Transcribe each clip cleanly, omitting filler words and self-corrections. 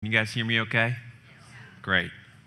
You guys hear me okay? Great.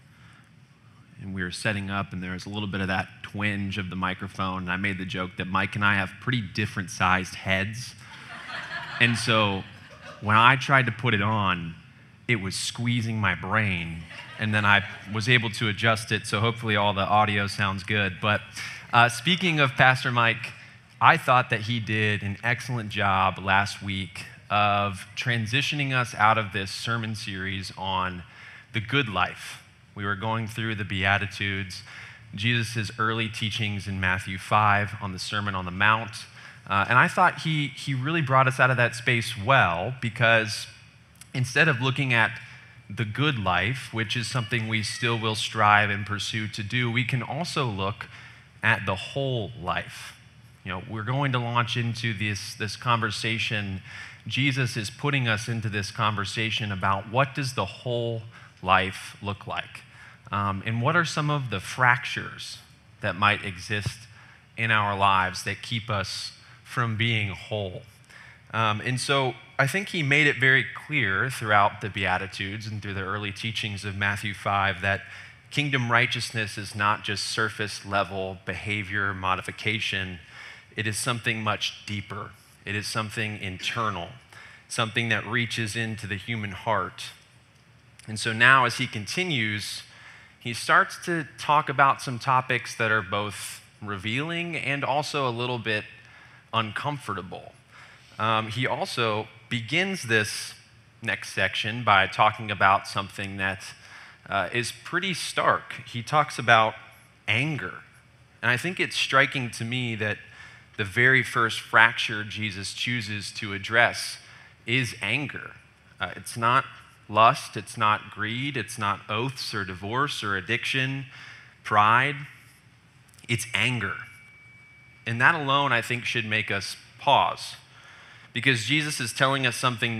And we were setting up, and there was a little bit of that twinge of the microphone. And I made the joke that Mike and I have pretty different sized heads. And so when I tried to put it on, it was squeezing my brain. And then I was able to adjust it, so hopefully all the audio sounds good. But speaking of Pastor Mike, I thought that he did an excellent job last week of transitioning us out of this sermon series on the good life. We were going through the Beatitudes, Jesus' early teachings in Matthew 5 on the Sermon on the Mount. And I thought he really brought us out of that space well, because instead of looking at the good life, which is something we still will strive and pursue to do, we can also look at the whole life. You know, we're going to launch into this conversation. Jesus is putting us into this conversation about what does the whole life look like? And what are some of the fractures that might exist in our lives that keep us from being whole? And so I think he made it very clear throughout the Beatitudes and through the early teachings of Matthew 5 that kingdom righteousness is not just surface level behavior modification. It is something much deeper. It is something internal, something that reaches into the human heart. And so now as he continues, he starts to talk about some topics that are both revealing and also a little bit uncomfortable. He also begins this next section by talking about something that is pretty stark. He talks about anger. And I think it's striking to me that the very first fracture Jesus chooses to address is anger. It's not lust, it's not greed, it's not oaths or divorce or addiction, pride. It's anger. And that alone, I think, should make us pause. Because Jesus is telling us something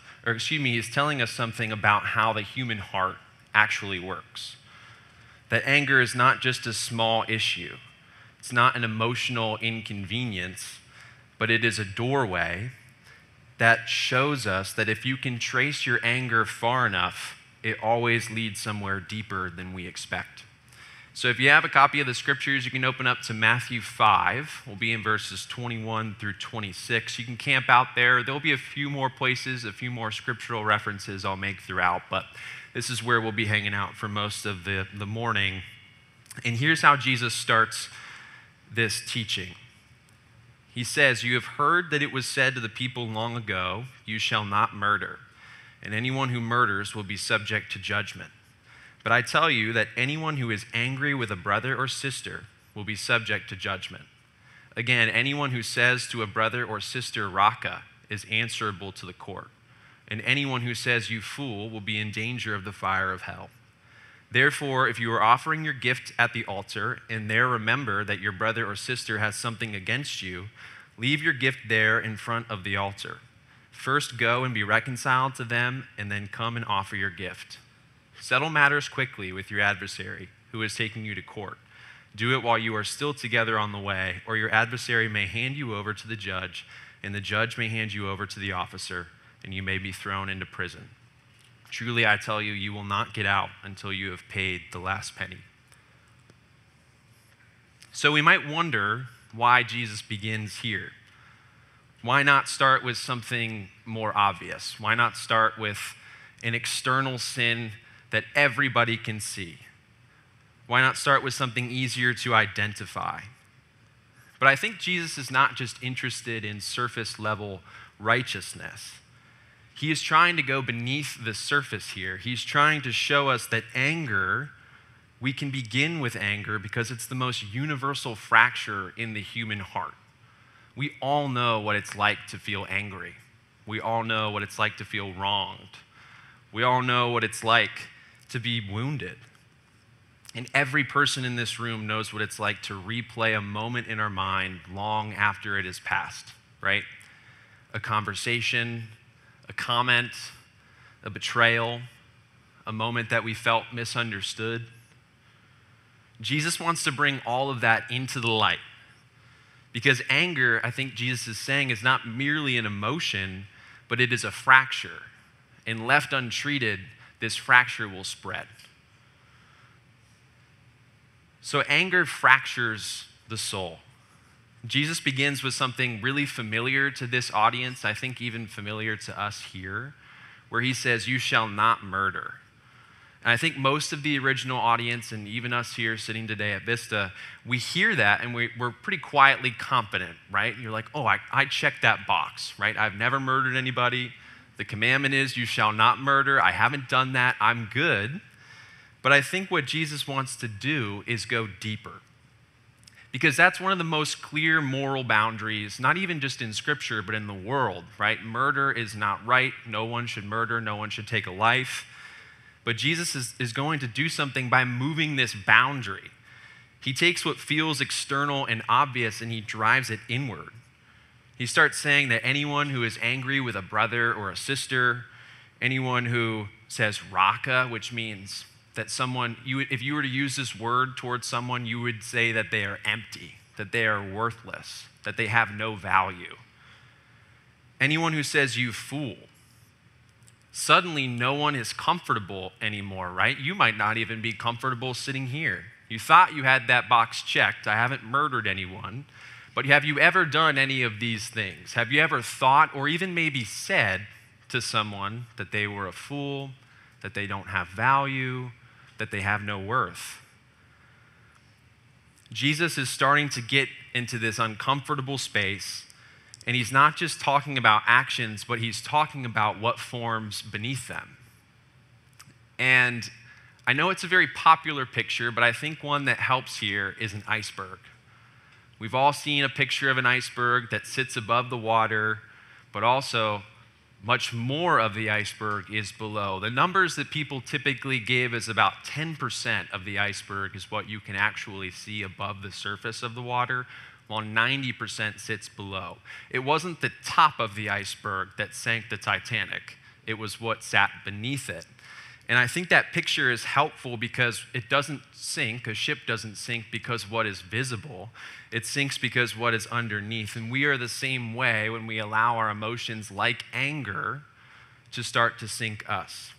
he's telling us something about how the human heart actually works. That anger is not just a small issue. It's not an emotional inconvenience, but it is a doorway that shows us that if you can trace your anger far enough, it always leads somewhere deeper than we expect. So if you have a copy of the scriptures, you can open up to Matthew 5. We'll be in verses 21 through 26. You can camp out there. There'll be a few more places, a few more scriptural references I'll make throughout, but this is where we'll be hanging out for most of the morning. And here's how Jesus starts this teaching. He says, "You have heard that it was said to the people long ago, 'You shall not murder, and anyone who murders will be subject to judgment.' But I tell you that anyone who is angry with a brother or sister will be subject to judgment. Again, anyone who says to a brother or sister, 'Raka,' is answerable to the court. And anyone who says, 'You fool,' will be in danger of the fire of hell. Therefore, if you are offering your gift at the altar and there remember that your brother or sister has something against you, leave your gift there in front of the altar. First go and be reconciled to them, and then come and offer your gift. Settle matters quickly with your adversary who is taking you to court. Do it while you are still together on the way, or your adversary may hand you over to the judge, and the judge may hand you over to the officer, and you may be thrown into prison. Truly, I tell you, you will not get out until you have paid the last penny." So we might wonder why Jesus begins here. Why not start with something more obvious? Why not start with an external sin that everybody can see? Why not start with something easier to identify? But I think Jesus is not just interested in surface level righteousness. He is trying to go beneath the surface here. He's trying to show us that anger, we can begin with anger because it's the most universal fracture in the human heart. We all know what it's like to feel angry. We all know what it's like to feel wronged. We all know what it's like to be wounded. And every person in this room knows what it's like to replay a moment in our mind long after it has passed, right? A conversation, a comment, a betrayal, a moment that we felt misunderstood. Jesus wants to bring all of that into the light. Because anger, I think Jesus is saying, is not merely an emotion, but it is a fracture. And left untreated, this fracture will spread. So anger fractures the soul. Jesus begins with something really familiar to this audience, I think even familiar to us here, where he says, "You shall not murder." And I think most of the original audience, and even us here sitting today at Vista, we hear that and we're pretty quietly confident, right? You're like, oh, I checked that box, right? I've never murdered anybody. The commandment is, you shall not murder. I haven't done that. I'm good. But I think what Jesus wants to do is go deeper. Because that's one of the most clear moral boundaries, not even just in Scripture, but in the world, right? Murder is not right. No one should murder. No one should take a life. But Jesus is going to do something by moving this boundary. He takes what feels external and obvious and he drives it inward. He starts saying that anyone who is angry with a brother or a sister, anyone who says raka, which means that someone, if you were to use this word towards someone, you would say that they are empty, that they are worthless, that they have no value. Anyone who says you fool, suddenly no one is comfortable anymore, right? You might not even be comfortable sitting here. You thought you had that box checked. I haven't murdered anyone. But have you ever done any of these things? Have you ever thought or even maybe said to someone that they were a fool, that they don't have value, that they have no worth? Jesus is starting to get into this uncomfortable space, and he's not just talking about actions, but he's talking about what forms beneath them. And I know it's a very popular picture, but I think one that helps here is an iceberg. We've all seen a picture of an iceberg that sits above the water, but also much more of the iceberg is below. The numbers that people typically give is about 10% of the iceberg is what you can actually see above the surface of the water, while 90% sits below. It wasn't the top of the iceberg that sank the Titanic. It was what sat beneath it. And I think that picture is helpful because it doesn't sink. A ship doesn't sink because what is visible. It sinks because what is underneath. And we are the same way when we allow our emotions like anger to start to sink us.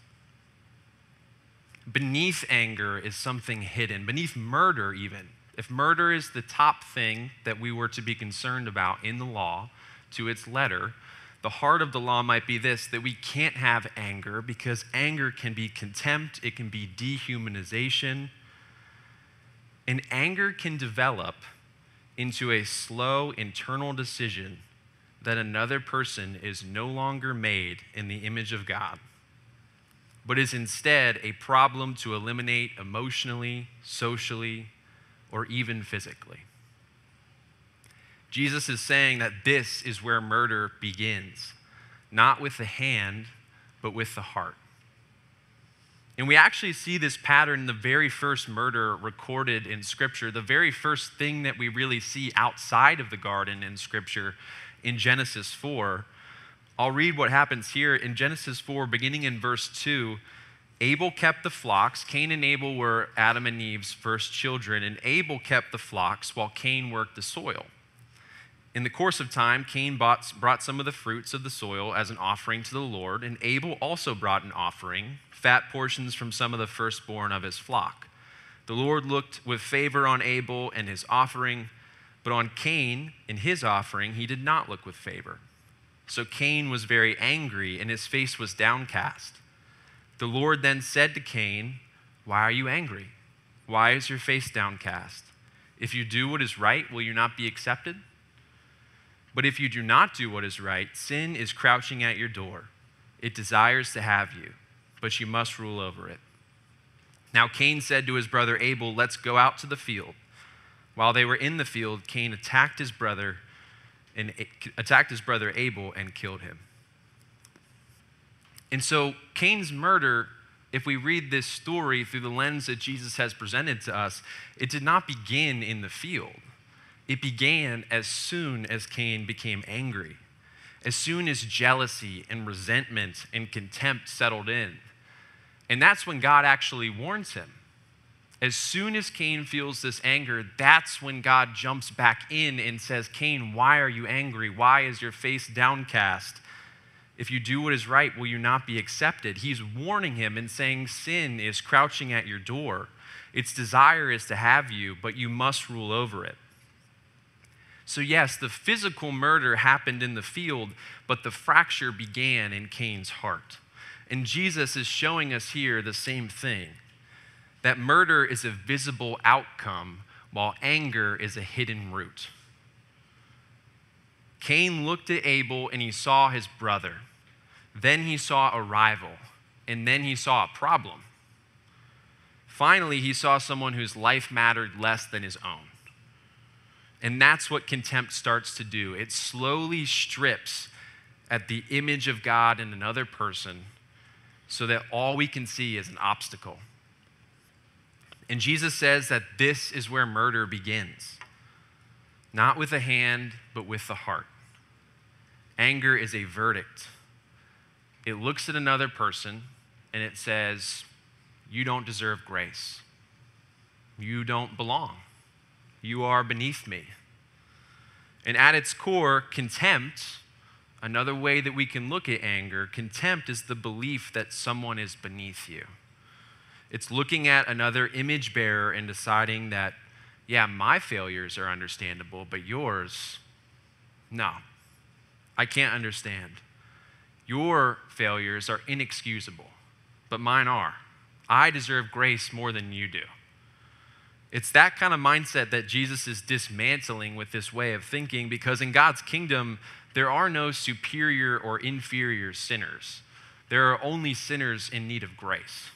Beneath anger is something hidden. Beneath murder even. If murder is the top thing that we were to be concerned about in the law to its letter, the heart of the law might be this, that we can't have anger because anger can be contempt, it can be dehumanization, and anger can develop into a slow internal decision that another person is no longer made in the image of God, but is instead a problem to eliminate emotionally, socially, or even physically. Jesus is saying that this is where murder begins, not with the hand, but with the heart. And we actually see this pattern in the very first murder recorded in Scripture, the very first thing that we really see outside of the garden in Scripture in Genesis 4. I'll read what happens here in Genesis 4, beginning in verse 2. Abel kept the flocks. Cain and Abel were Adam and Eve's first children, and Abel kept the flocks while Cain worked the soil. In the course of time, Cain brought some of the fruits of the soil as an offering to the Lord, and Abel also brought an offering, fat portions from some of the firstborn of his flock. The Lord looked with favor on Abel and his offering, but on Cain and his offering he did not look with favor. So Cain was very angry, and his face was downcast. The Lord then said to Cain, "Why are you angry? Why is your face downcast? If you do what is right, will you not be accepted? But if you do not do what is right, sin is crouching at your door. It desires to have you, but you must rule over it." Now Cain said to his brother Abel, "Let's go out to the field." While they were in the field, Cain attacked his brother Abel and killed him. And so Cain's murder, if we read this story through the lens that Jesus has presented to us, it did not begin in the field. It began as soon as Cain became angry, as soon as jealousy and resentment and contempt settled in. And that's when God actually warns him. As soon as Cain feels this anger, that's when God jumps back in and says, "Cain, why are you angry? Why is your face downcast?" If you do what is right, will you not be accepted? He's warning him and saying sin is crouching at your door. Its desire is to have you, but you must rule over it. So yes, the physical murder happened in the field, but the fracture began in Cain's heart. And Jesus is showing us here the same thing, that murder is a visible outcome, while anger is a hidden root. Cain looked at Abel and he saw his brother. Then he saw a rival, and then he saw a problem. Finally, he saw someone whose life mattered less than his own. And that's what contempt starts to do. It slowly strips at the image of God in another person so that all we can see is an obstacle. And Jesus says that this is where murder begins. Not with the hand, but with the heart. Anger is a verdict. It looks at another person and it says, you don't deserve grace. You don't belong. You are beneath me. And at its core, contempt, another way that we can look at anger, contempt is the belief that someone is beneath you. It's looking at another image bearer and deciding that, yeah, my failures are understandable, but yours, no, I can't understand. Your failures are inexcusable, but mine are. I deserve grace more than you do. It's that kind of mindset that Jesus is dismantling with this way of thinking, because in God's kingdom, there are no superior or inferior sinners. There are only sinners in need of grace.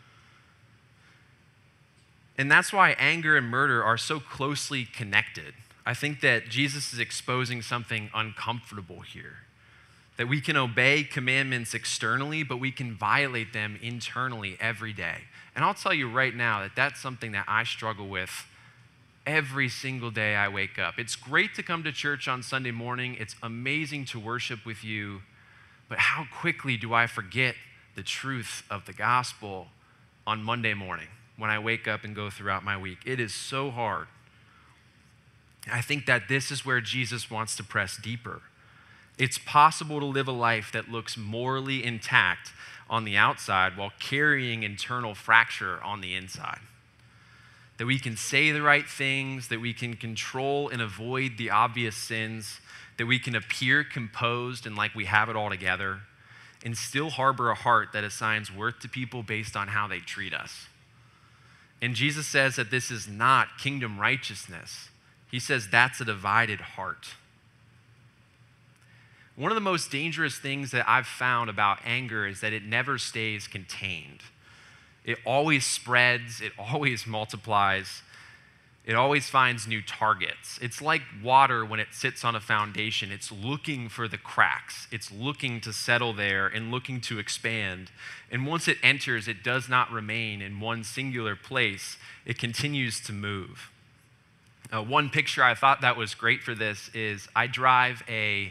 And that's why anger and murder are so closely connected. I think that Jesus is exposing something uncomfortable here. That we can obey commandments externally, but we can violate them internally every day. And I'll tell you right now that that's something that I struggle with every single day I wake up. It's great to come to church on Sunday morning. It's amazing to worship with you. But how quickly do I forget the truth of the gospel on Monday morning when I wake up and go throughout my week? It is so hard. I think that this is where Jesus wants to press deeper. It's possible to live a life that looks morally intact on the outside while carrying internal fracture on the inside. That we can say the right things, that we can control and avoid the obvious sins, that we can appear composed and like we have it all together, and still harbor a heart that assigns worth to people based on how they treat us. And Jesus says that this is not kingdom righteousness. He says that's a divided heart. One of the most dangerous things that I've found about anger is that it never stays contained. It always spreads, it always multiplies, it always finds new targets. It's like water when it sits on a foundation. It's looking for the cracks. It's looking to settle there and looking to expand. And once it enters, it does not remain in one singular place. It continues to move. One picture I thought that was great for this is I drive a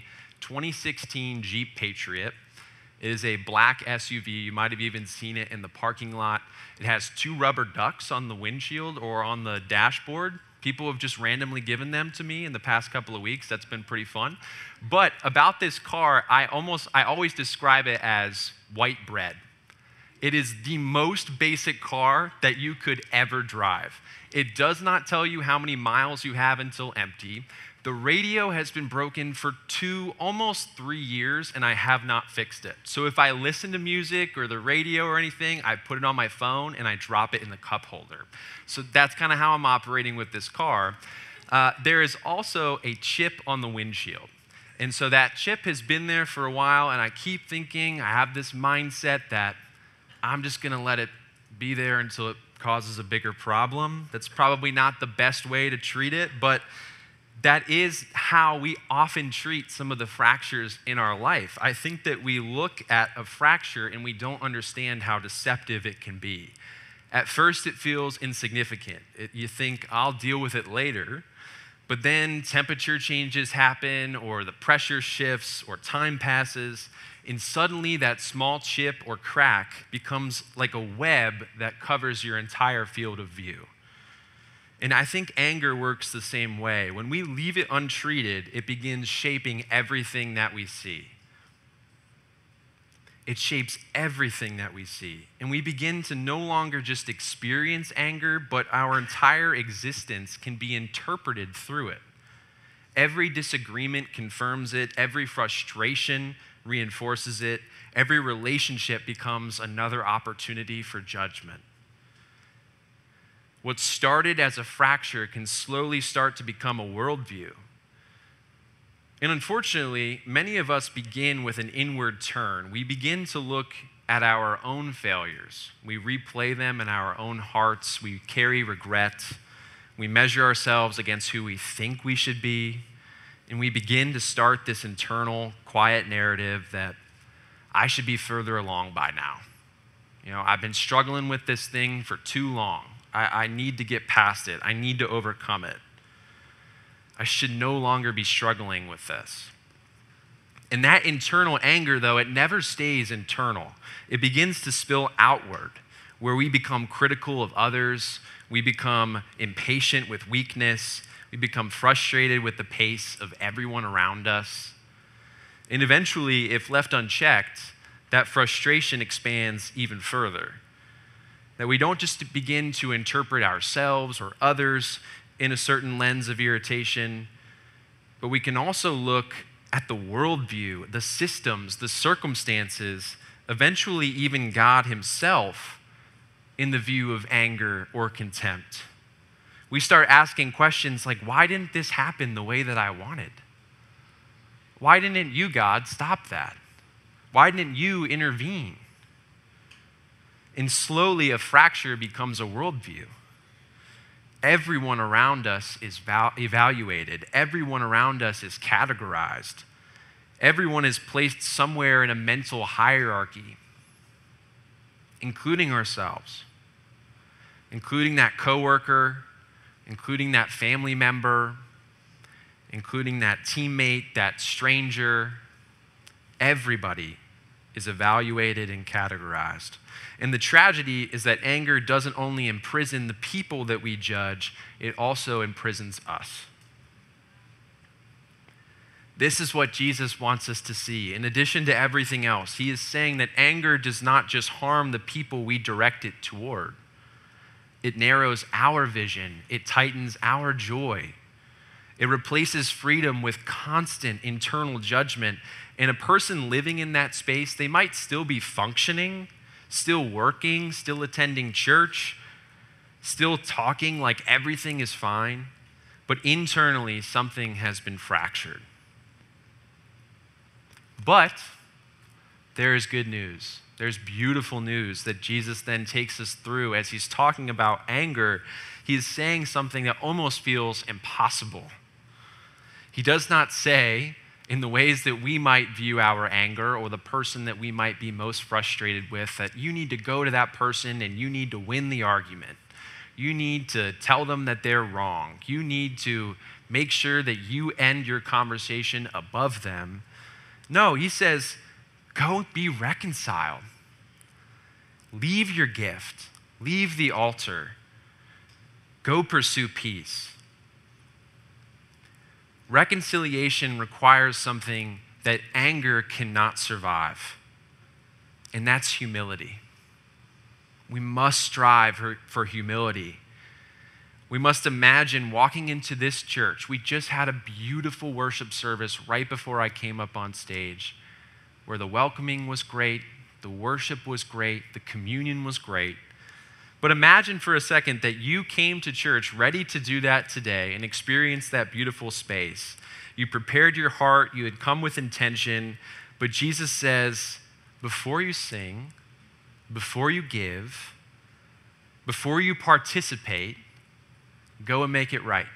2016 Jeep Patriot. It is a black SUV. You might have even seen it in the parking lot. It has 2 rubber ducks on the windshield or on the dashboard. People have just randomly given them to me in the past couple of weeks. That's been pretty fun. But about this car, I always describe it as white bread. It is the most basic car that you could ever drive. It does not tell you how many miles you have until empty. The radio has been broken for almost 3 years, and I have not fixed it. So if I listen to music or the radio or anything, I put it on my phone and I drop it in the cup holder. So that's kind of how I'm operating with this car. There is also a chip on the windshield. And so that chip has been there for a while, and I keep thinking, I have this mindset that I'm just going to let it be there until it causes a bigger problem. That's probably not the best way to treat it, but that is how we often treat some of the fractures in our life. I think that we look at a fracture and we don't understand how deceptive it can be. At first, it feels insignificant. You think, I'll deal with it later. But then temperature changes happen, or the pressure shifts, or time passes, and suddenly that small chip or crack becomes like a web that covers your entire field of view. And I think anger works the same way. When we leave it untreated, it begins shaping everything that we see. It shapes everything that we see. And we begin to no longer just experience anger, but our entire existence can be interpreted through it. Every disagreement confirms it. Every frustration reinforces it. Every relationship becomes another opportunity for judgment. What started as a fracture can slowly start to become a worldview. And unfortunately, many of us begin with an inward turn. We begin to look at our own failures. We replay them in our own hearts. We carry regret. We measure ourselves against who we think we should be. And we begin to start this internal, quiet narrative that I should be further along by now. I've been struggling with this thing for too long. I need to get past it. I need to overcome it. I should no longer be struggling with this. And that internal anger, though, it never stays internal. It begins to spill outward, where we become critical of others. We become impatient with weakness. We become frustrated with the pace of everyone around us. And eventually, if left unchecked, that frustration expands even further. That we don't just begin to interpret ourselves or others in a certain lens of irritation, but we can also look at the worldview, the systems, the circumstances, eventually even God himself in the view of anger or contempt. We start asking questions like, why didn't this happen the way that I wanted? Why didn't you, God, stop that? Why didn't you intervene? And slowly a fracture becomes a worldview. Everyone around us is evaluated. Everyone around us is categorized. Everyone is placed somewhere in a mental hierarchy, including ourselves, including that coworker, including that family member, including that teammate, that stranger. Everybody is evaluated and categorized. And the tragedy is that anger doesn't only imprison the people that we judge, it also imprisons us. This is what Jesus wants us to see. In addition to everything else, he is saying that anger does not just harm the people we direct it toward. It narrows our vision. It tightens our joy. It replaces freedom with constant internal judgment. And a person living in that space, they might still be functioning, still working, still attending church, still talking like everything is fine, but internally something has been fractured. But there is good news. There's beautiful news that Jesus then takes us through as he's talking about anger. He's saying something that almost feels impossible. He does not say, in the ways that we might view our anger or the person that we might be most frustrated with, that you need to go to that person and you need to win the argument. You need to tell them that they're wrong. You need to make sure that you end your conversation above them. No, he says, go be reconciled. Leave your gift. Leave the altar. Go pursue peace. Reconciliation requires something that anger cannot survive, and that's humility. We must strive for humility. We must imagine walking into this church. We just had a beautiful worship service right before I came up on stage, where the welcoming was great, the worship was great, the communion was great. But imagine for a second that you came to church ready to do that today and experience that beautiful space. You prepared your heart, you had come with intention, but Jesus says, before you sing, before you give, before you participate, go and make it right.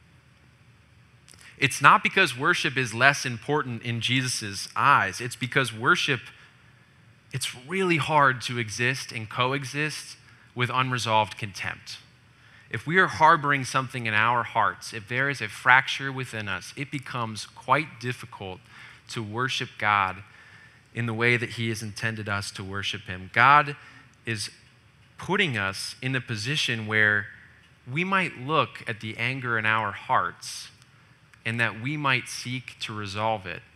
It's not because worship is less important in Jesus' eyes. It's because worship, it's really hard to exist and coexist with unresolved contempt. If we are harboring something in our hearts, if there is a fracture within us, it becomes quite difficult to worship God in the way that he has intended us to worship him. God is putting us in a position where we might look at the anger in our hearts and that we might seek to resolve it.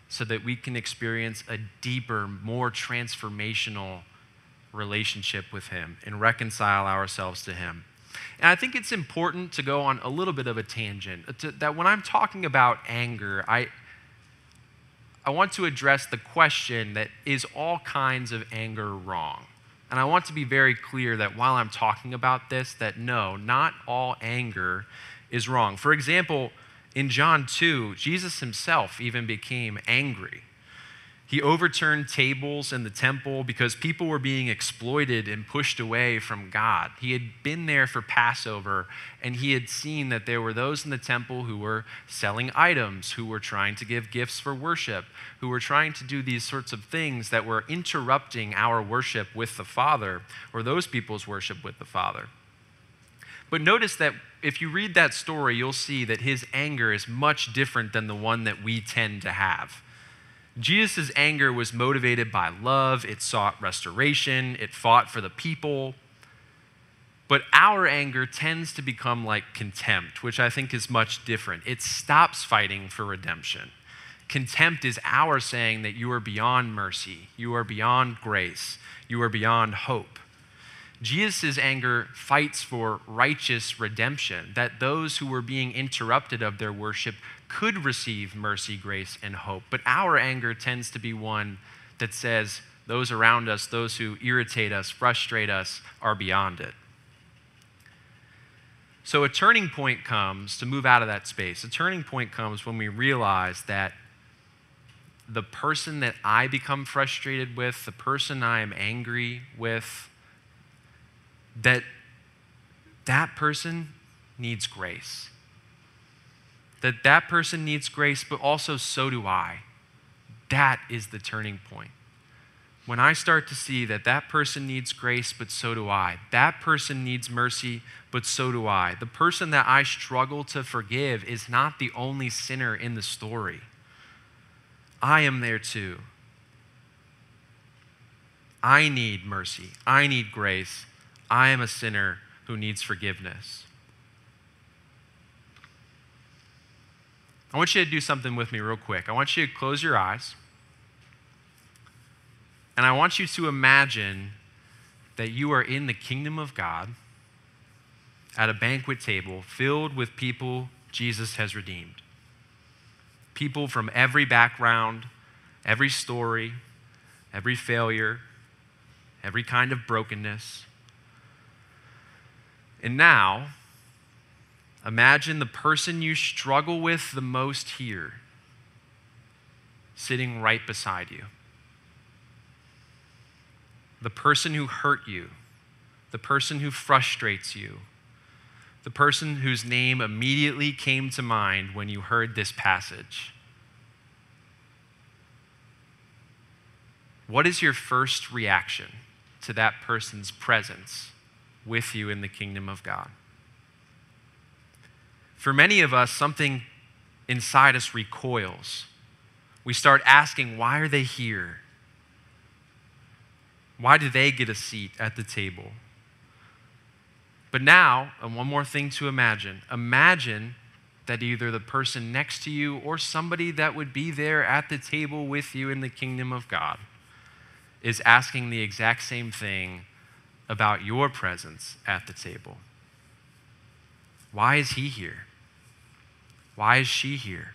so that we can experience a deeper, more transformational relationship with him and reconcile ourselves to him. And I think it's important to go on a little bit of a tangent, that when I'm talking about anger, I want to address the question that is all kinds of anger wrong? And I want to be very clear that while I'm talking about this, that no, not all anger is wrong. For example, in John 2, Jesus himself even became angry. He overturned tables in the temple because people were being exploited and pushed away from God. He had been there for Passover, and he had seen that there were those in the temple who were selling items, who were trying to give gifts for worship, who were trying to do these sorts of things that were interrupting our worship with the Father, or those people's worship with the Father. But notice that if you read that story, you'll see that his anger is much different than the one that we tend to have. Jesus' anger was motivated by love. It sought restoration. It fought for the people. But our anger tends to become like contempt, which I think is much different. It stops fighting for redemption. Contempt is our saying that you are beyond mercy. You are beyond grace. You are beyond hope. Jesus' anger fights for righteous redemption, that those who were being interrupted of their worship could receive mercy, grace, and hope. But our anger tends to be one that says those around us, those who irritate us, frustrate us, are beyond it. So a turning point comes to move out of that space. A turning point comes when we realize that the person that I become frustrated with, the person I am angry with, that person needs grace. That person needs grace, but also so do I. That is the turning point. When I start to see that person needs grace, but so do I. That person needs mercy, but so do I. The person that I struggle to forgive is not the only sinner in the story. I am there too. I need mercy. I need grace. I am a sinner who needs forgiveness. I want you to do something with me real quick. I want you to close your eyes. And I want you to imagine that you are in the kingdom of God at a banquet table filled with people Jesus has redeemed. People from every background, every story, every failure, every kind of brokenness. And now, imagine the person you struggle with the most here, sitting right beside you. The person who hurt you, the person who frustrates you, the person whose name immediately came to mind when you heard this passage. What is your first reaction to that person's presence with you in the kingdom of God? For many of us, something inside us recoils. We start asking, why are they here? Why do they get a seat at the table? But now, and one more thing to imagine. Imagine that either the person next to you or somebody that would be there at the table with you in the kingdom of God is asking the exact same thing about your presence at the table. Why is he here? Why is she here?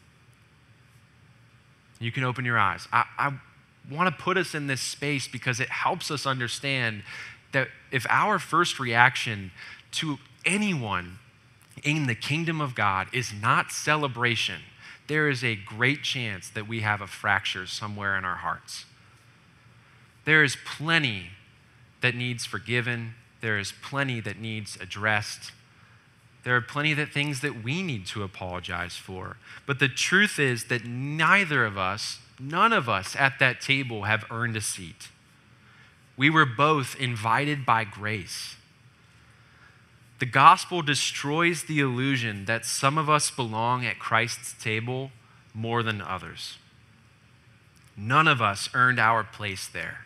You can open your eyes. I want to put us in this space because it helps us understand that if our first reaction to anyone in the kingdom of God is not celebration, there is a great chance that we have a fracture somewhere in our hearts. There is plenty that needs forgiven. There is plenty that needs addressed. There are plenty of things that we need to apologize for. But the truth is that neither of us, none of us at that table have earned a seat. We were both invited by grace. The gospel destroys the illusion that some of us belong at Christ's table more than others. None of us earned our place there.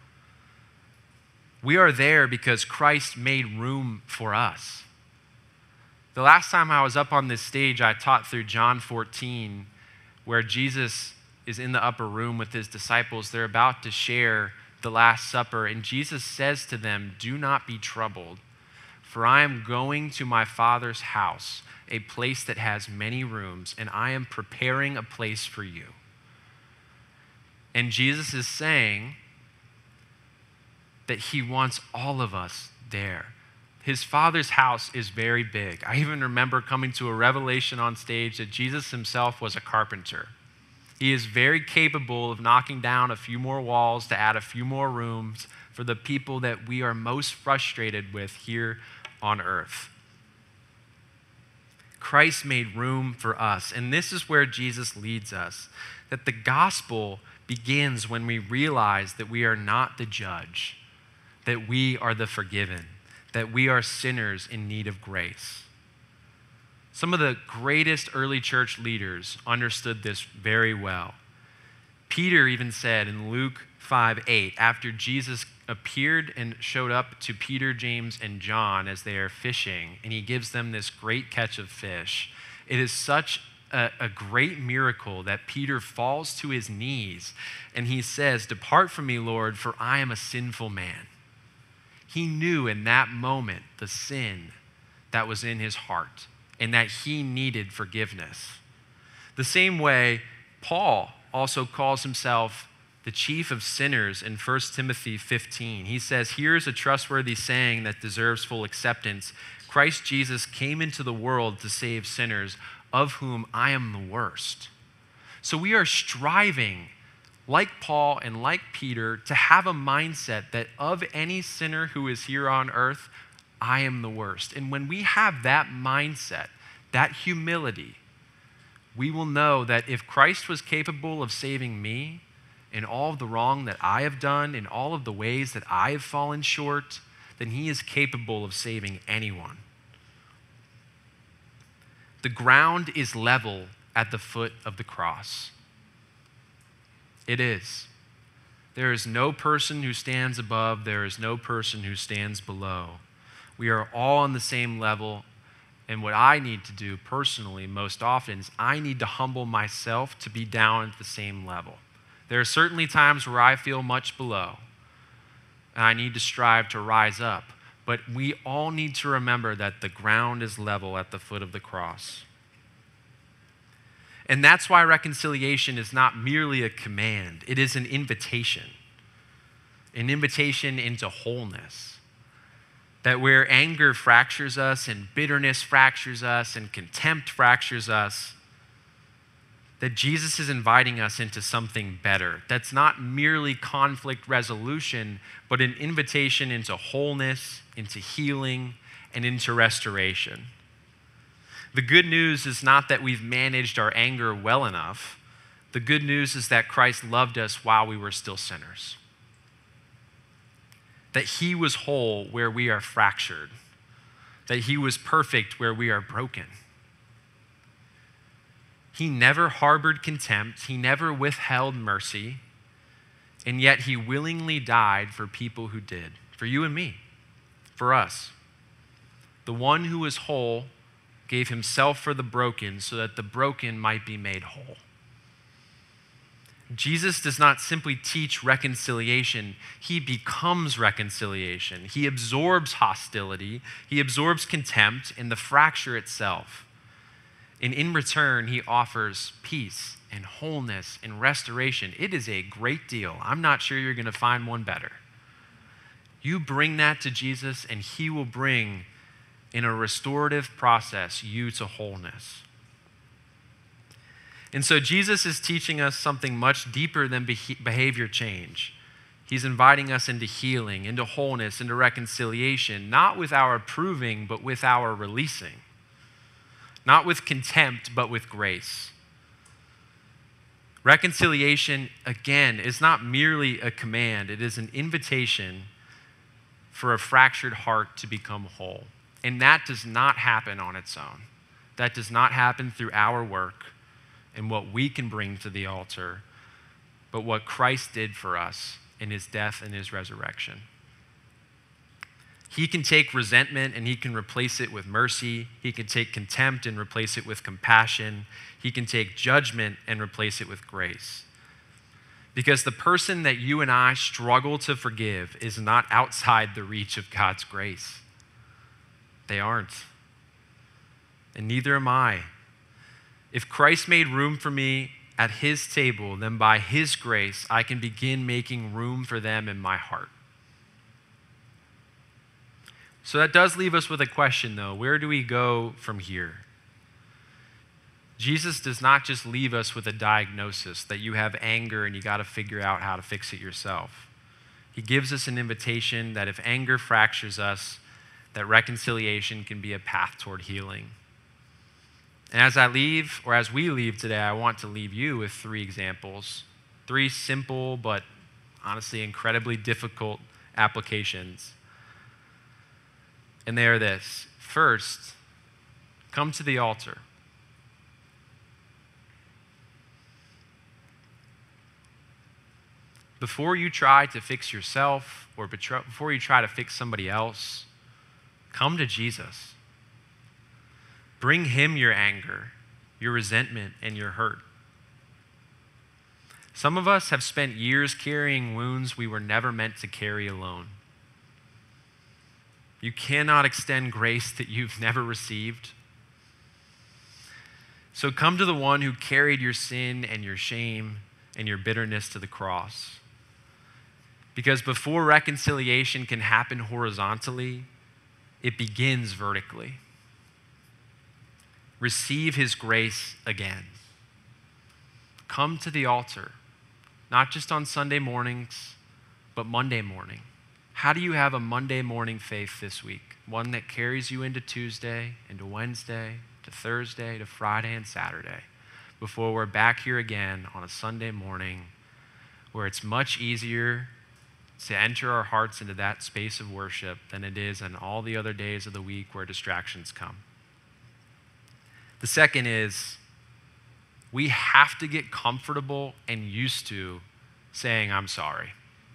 We are there because Christ made room for us. The last time I was up on this stage, I taught through John 14, where Jesus is in the upper room with his disciples. They're about to share the Last Supper, and Jesus says to them, "Do not be troubled, for I am going to my Father's house, a place that has many rooms, and I am preparing a place for you." And Jesus is saying that he wants all of us there. His Father's house is very big. I even remember coming to a revelation on stage that Jesus himself was a carpenter. He is very capable of knocking down a few more walls to add a few more rooms for the people that we are most frustrated with here on earth. Christ made room for us, and this is where Jesus leads us, that the gospel begins when we realize that we are not the judge, that we are the forgiven, that we are sinners in need of grace. Some of the greatest early church leaders understood this very well. Peter even said in Luke 5:8, after Jesus appeared and showed up to Peter, James, and John as they are fishing, and he gives them this great catch of fish, it is such a great miracle that Peter falls to his knees and he says, "Depart from me, Lord, for I am a sinful man." He knew in that moment the sin that was in his heart and that he needed forgiveness. The same way, Paul also calls himself the chief of sinners in 1 Timothy 15. He says, "Here's a trustworthy saying that deserves full acceptance. Christ Jesus came into the world to save sinners, of whom I am the worst." So we are striving, like Paul and like Peter, to have a mindset that of any sinner who is here on earth, I am the worst. And when we have that mindset, that humility, we will know that if Christ was capable of saving me in all of the wrong that I have done, in all of the ways that I have fallen short, then he is capable of saving anyone. The ground is level at the foot of the cross. It is. There is no person who stands above, there is no person who stands below. We are all on the same level, and what I need to do personally most often is I need to humble myself to be down at the same level. There are certainly times where I feel much below, and I need to strive to rise up. But we all need to remember that the ground is level at the foot of the cross. And that's why reconciliation is not merely a command. It is an invitation into wholeness. That where anger fractures us and bitterness fractures us and contempt fractures us, that Jesus is inviting us into something better. That's not merely conflict resolution, but an invitation into wholeness, into healing, and into restoration. The good news is not that we've managed our anger well enough. The good news is that Christ loved us while we were still sinners. That he was whole where we are fractured. That he was perfect where we are broken. He never harbored contempt. He never withheld mercy. And yet he willingly died for people who did. For you and me. For us. The one who is whole gave himself for the broken so that the broken might be made whole. Jesus does not simply teach reconciliation. He becomes reconciliation. He absorbs hostility. He absorbs contempt and the fracture itself. And in return, he offers peace and wholeness and restoration. It is a great deal. I'm not sure you're going to find one better. You bring that to Jesus, and he will bring, in a restorative process, you to wholeness. And so Jesus is teaching us something much deeper than behavior change. He's inviting us into healing, into wholeness, into reconciliation, not with our approving, but with our releasing. Not with contempt, but with grace. Reconciliation, again, is not merely a command. It is an invitation for a fractured heart to become whole. And that does not happen on its own. That does not happen through our work and what we can bring to the altar, but what Christ did for us in his death and his resurrection. He can take resentment and he can replace it with mercy. He can take contempt and replace it with compassion. He can take judgment and replace it with grace. Because the person that you and I struggle to forgive is not outside the reach of God's grace. They aren't. And neither am I. If Christ made room for me at his table, then by his grace, I can begin making room for them in my heart. So that does leave us with a question, though. Where do we go from here? Jesus does not just leave us with a diagnosis that you have anger and you got to figure out how to fix it yourself. He gives us an invitation that if anger fractures us, that reconciliation can be a path toward healing. And as we leave today, I want to leave you with 3 examples, 3 simple but honestly incredibly difficult applications. And they are this. First, come to the altar. Before you try to fix yourself or before you try to fix somebody else, come to Jesus. Bring him your anger, your resentment, and your hurt. Some of us have spent years carrying wounds we were never meant to carry alone. You cannot extend grace that you've never received. So come to the one who carried your sin and your shame and your bitterness to the cross. Because before reconciliation can happen horizontally, it begins vertically. Receive his grace again. Come to the altar, not just on Sunday mornings, but Monday morning. How do you have a Monday morning faith this week? One that carries you into Tuesday, into Wednesday, to Thursday, to Friday and Saturday, before we're back here again on a Sunday morning where it's much easier to enter our hearts into that space of worship than it is on all the other days of the week where distractions come. The second is we have to get comfortable and used to saying, I'm sorry.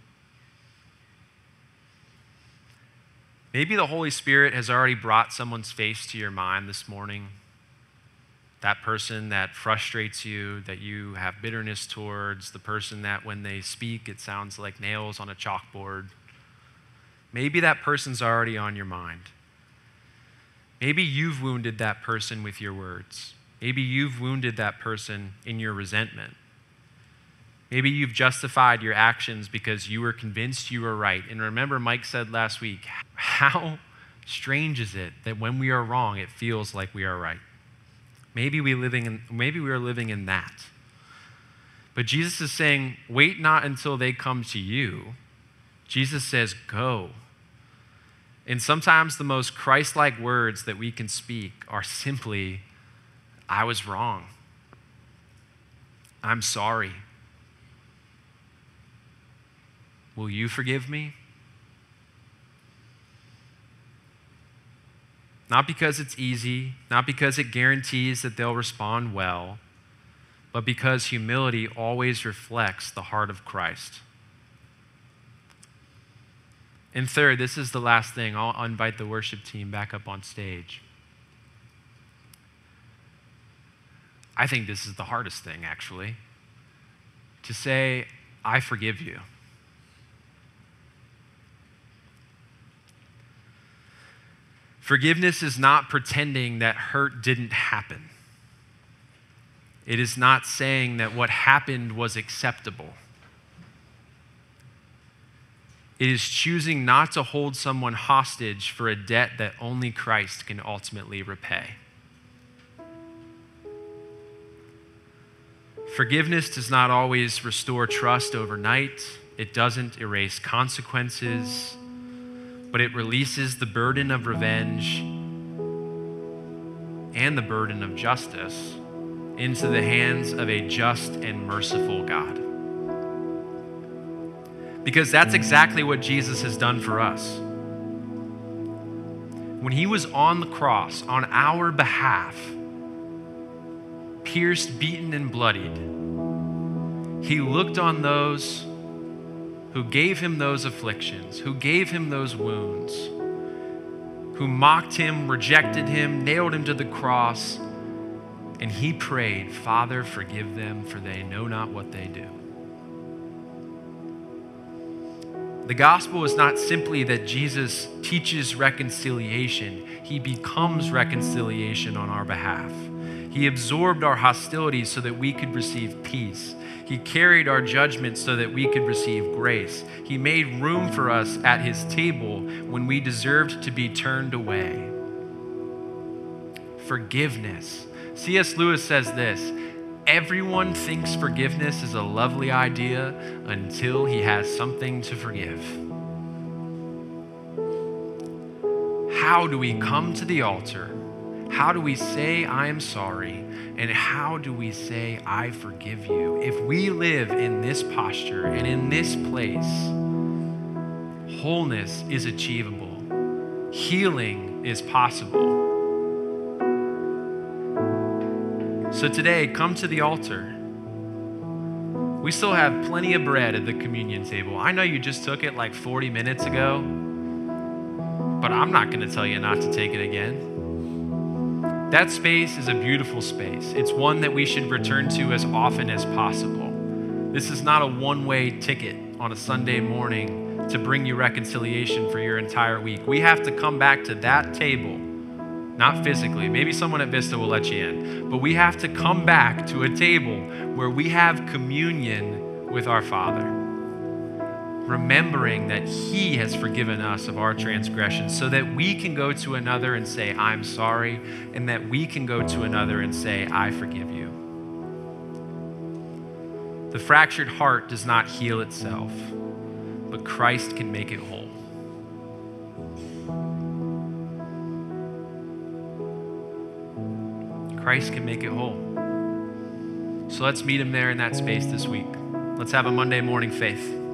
Maybe the Holy Spirit has already brought someone's face to your mind this morning. That person that frustrates you, that you have bitterness towards, the person that when they speak, it sounds like nails on a chalkboard. Maybe that person's already on your mind. Maybe you've wounded that person with your words. Maybe you've wounded that person in your resentment. Maybe you've justified your actions because you were convinced you were right. And remember, Mike said last week, how strange is it that when we are wrong, it feels like we are right? Maybe we are living in that. But Jesus is saying, wait not until they come to you. Jesus says, go. And sometimes the most Christ-like words that we can speak are simply, I was wrong. I'm sorry. Will you forgive me? Not because it's easy, not because it guarantees that they'll respond well, but because humility always reflects the heart of Christ. And third, this is the last thing. I'll invite the worship team back up on stage. I think this is the hardest thing, actually. To say, I forgive you. Forgiveness is not pretending that hurt didn't happen. It is not saying that what happened was acceptable. It is choosing not to hold someone hostage for a debt that only Christ can ultimately repay. Forgiveness does not always restore trust overnight. It doesn't erase consequences, but it releases the burden of revenge and the burden of justice into the hands of a just and merciful God. Because that's exactly what Jesus has done for us. When he was on the cross on our behalf, pierced, beaten, and bloodied, he looked on those who gave him those afflictions, who gave him those wounds, who mocked him, rejected him, nailed him to the cross, and he prayed, Father, forgive them, for they know not what they do. The gospel is not simply that Jesus teaches reconciliation. He becomes reconciliation on our behalf. He absorbed our hostility so that we could receive peace. He carried our judgment so that we could receive grace. He made room for us at his table when we deserved to be turned away. Forgiveness. C.S. Lewis says this: everyone thinks forgiveness is a lovely idea until he has something to forgive. How do we come to the altar? How do we say, I am sorry? And how do we say, I forgive you? If we live in this posture and in this place, wholeness is achievable. Healing is possible. So today, come to the altar. We still have plenty of bread at the communion table. I know you just took it like 40 minutes ago, but I'm not going to tell you not to take it again. That space is a beautiful space. It's one that we should return to as often as possible. This is not a one-way ticket on a Sunday morning to bring you reconciliation for your entire week. We have to come back to that table, not physically. Maybe someone at Vista will let you in, but we have to come back to a table where we have communion with our Father, remembering that he has forgiven us of our transgressions so that we can go to another and say, I'm sorry, and that we can go to another and say, I forgive you. The fractured heart does not heal itself, but Christ can make it whole. Christ can make it whole. So let's meet him there in that space this week. Let's have a Monday morning faith.